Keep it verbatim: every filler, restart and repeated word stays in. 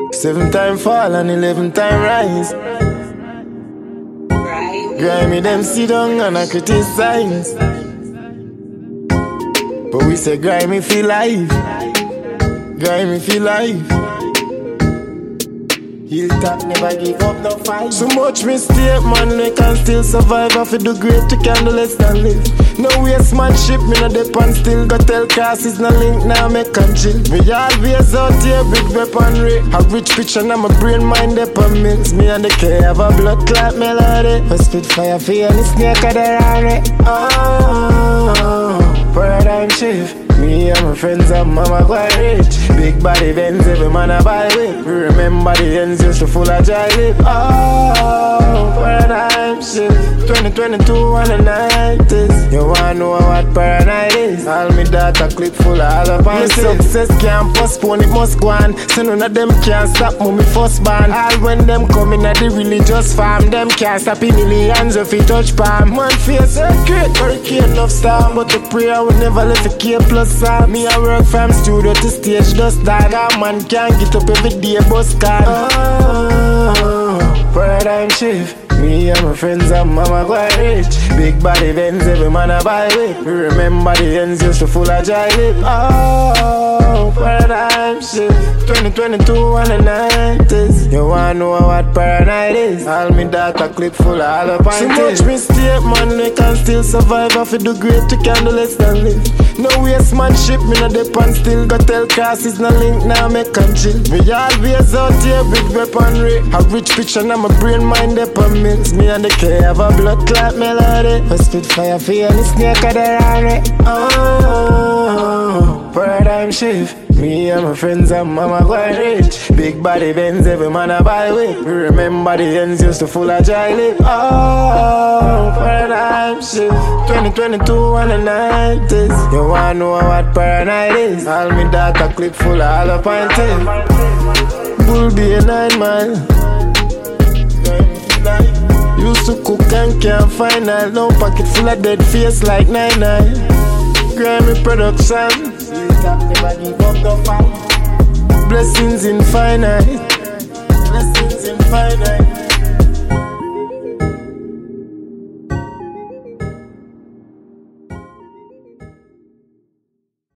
Seven time fall and eleven time rise. Grimy them sit down and I criticize, but we say grimy feel life. Grimy feel life. Hilltop never give up no fight. So much mistake, man, we can still survive. I feel do great to candle less than live. No waste man ship, me no depend still. Got tell crosses, no link, now make can chill. Me always out here, big weaponry. A rich picture, now my brain mind up on mills. Me and the K have a blood clot melody. I spit fire for you, and the snake of the rare. Oh, paradigm shift. Me and my friends and mama quite rich. Big body Benz, every man a buy with. Remember the ends used to full of joy lip. Oh, paradigm shift. twenty twenty-two and the nineties. You wanna know what paranoid is? All me data clip full of all of my success can't postpone, it must go on. So none of them can't stop me, me first band. All when them come in at the religious farm, them can't stop in millions if it touch palm. Man face a great hurricane of storm, but the prayer will never let the K plus song. Me I work from studio to stage, just that a man can't get up every day, bus car. Oh, paradigm shift. Me and my friends and mama quite rich. Big body Benz, every man a buy with. Remember the ends used to full of joy lip. Oh, paradigm shift. twenty twenty-two and the nineties. You wanna know what paranoid is? All me data clip full of all the pints. So much mistake, man, we can still survive. I feel do great to candle less than live. No waste man ship, me no depend still. Got tell crosses, no link, now make can chill. Me always out here, big weaponry. A rich picture, now my brain mind up on me. Me and the K have a blood clot melody. I spit fire for you, and the snake of the rare. Oh, paradigm shift. Me and my friends and mama quite rich. Big body Benz, every man a buy with. Remember the ends used to full of joy lip. Oh, paradigm shift. twenty twenty-two and the nineties. You wanna know what paranoid is? All me data clip full of all the pints. Bull be a nine mile. Used to cook and can't find out. Now pocket full of dead face like nine nine. Grimy production. Blessings infinite. Blessings infinite.